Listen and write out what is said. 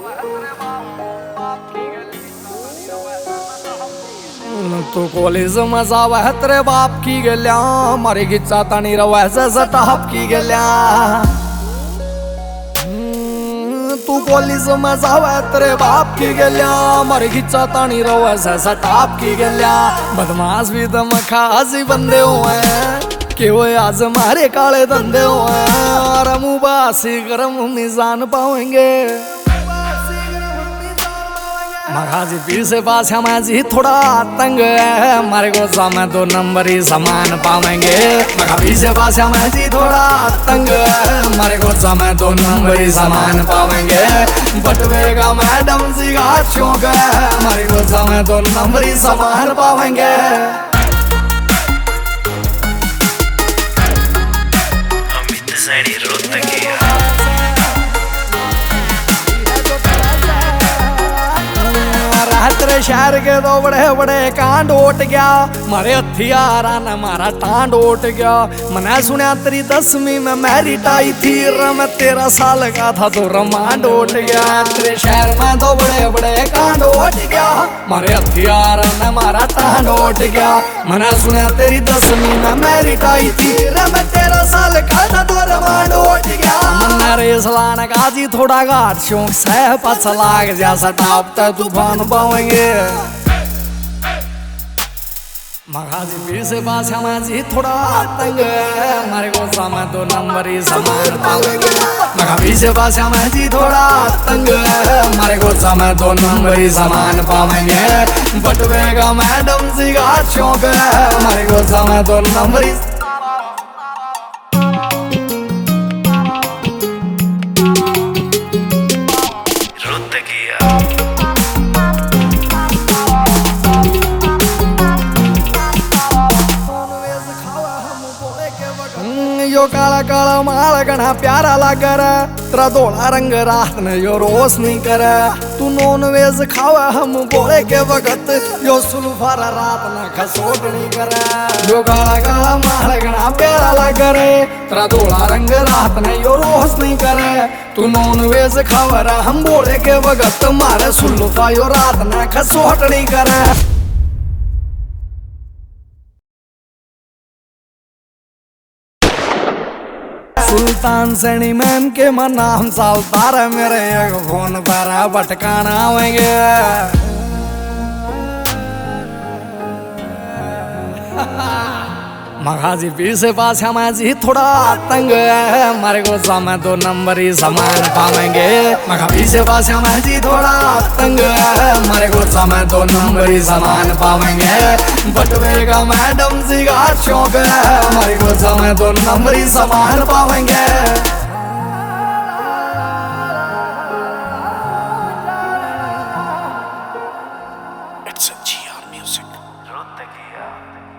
तू कॉलेज में जाव है तेरे बाप की गल्या मारे गिच्चा तानी रवा सटाप की गल्या तू कॉलेज में जाव है तेरे बाप की गल्या मारे गिच्चा तानी रवा सटाप की गल्या बदमाश भी दम खासी बंदे हुए कि वो आज मारे काले धंधे हुए और मुबासी गरम मिजान पाएंगे मगाजी पीर से पास हमारी थोड़ा तंग है हमारे को समय 2 नंबर ही सामान पाएंगे मगा पीर से पास हमारी थोड़ा तंग है हमारे को समय 2 नंबर ही सामान पाएंगे बटवेगा मैडम जी का शौक है हमारे को समय 2 नंबर ही सामान पाएंगे तेरे शहर के तो बड़े बड़े कांड उठ गया मारे हथियार ने मारा टांड उठ गया मैंने सुना तेरी 10वीं में मैरिट आई थी मैं 13 साल का था तो रमांड उठ गया तेरे शहर में तो बड़े बड़े कांड उठ गया मारे हथियार ने मारा टांड उठ गया मैंने सुना तेरी 10वीं में मैरिट आई थी मैं 13 साल का था तो रमांड उठ गया मैंने रेस लाने का जी थोड़ा घाट शौक सह पछ लाग जैसा टाप तूफान पाएंगे मगाजी पीर से पास हमारी थोड़ा तंग है हमारे को समय 2 नंबर ही सामान पाएंगे मगा पीर से पास हमारी थोड़ा तंग है हमारे को समय 2 नंबर ही सामान पाएंगे बटवेगा मैडम जी का शौक है हमारे को समय 2 नंबर ही यो काला काला माल घना प्यारा लाग तेरा धोला रंग रात ने यो रोशनी करे तू नॉन वेज खावा हम बोले के वक्त यो सुल्फारा रात न खसोटनी करे यो काला काला माल घना प्यारा लाग तेरा धोला रंग रात ने यो रोशनी करे तू नॉन वेज खावा हम बोले के वक्त मारे सुल्फा यो रात न खसोटनी करे सुल्तान सैनी मैन के मन नाम सालता रहे मेरे एक फोन पर भटकाना आवेंगे मगाजी पीर से पास हमारी थोड़ा तंग है हमारे को समय 2 नंबर ही सामान पाएंगे मगा पीर से पास हमारी थोड़ा तंग है हमारे को समय 2 नंबर ही सामान पाएंगे बटवेगा मैडम जी का शौक है हमारे को समय 2 नंबर ही सामान पाएंगे It's a GR Music.